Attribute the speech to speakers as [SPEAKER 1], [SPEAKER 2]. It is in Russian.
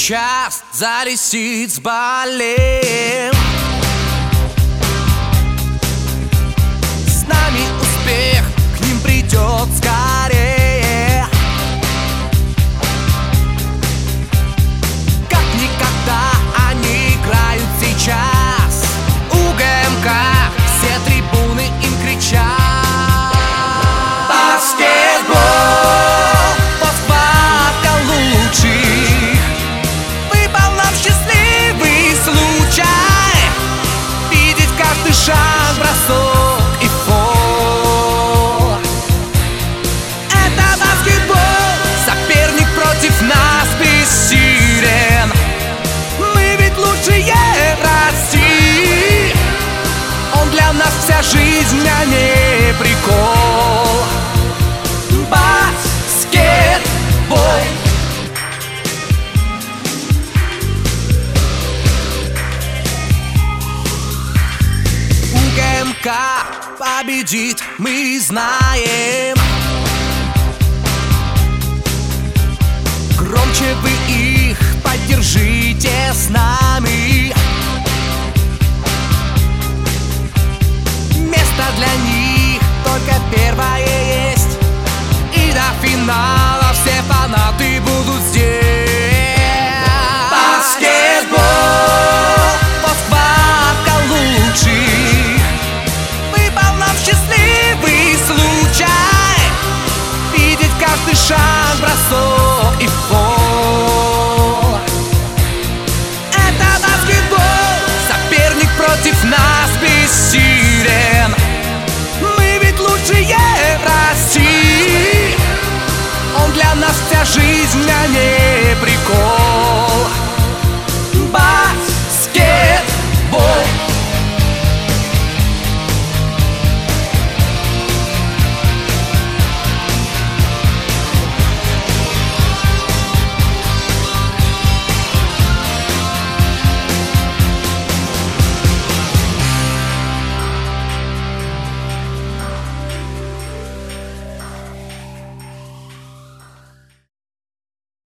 [SPEAKER 1] сейчас за лисиц болеем. С нами успех, к ним придет скорее. Как никогда они играют сейчас. У ГМК все трибуны им кричат: баскетбол, схватка лучших. Выпал нам счастливый случай видеть каждый шаг, бросок и фол. Это баскетбол, соперник против нас бессилен. Мы ведь лучшие в России. Он для нас вся жизнь, а не прикол. Баскетбол. У ГМК победит, мы знаем. Громче вы их поддержите с нами. Место для них только первое есть. И до финала все фанаты будут здесь. Баскетбол, схватка лучших. Выпал нам счастливый случай видеть каждый шаг, бросок и фол. Это баскетбол, соперник против нас бессилен. Мы ведь лучшие в России. Он для нас вся жизнь, а не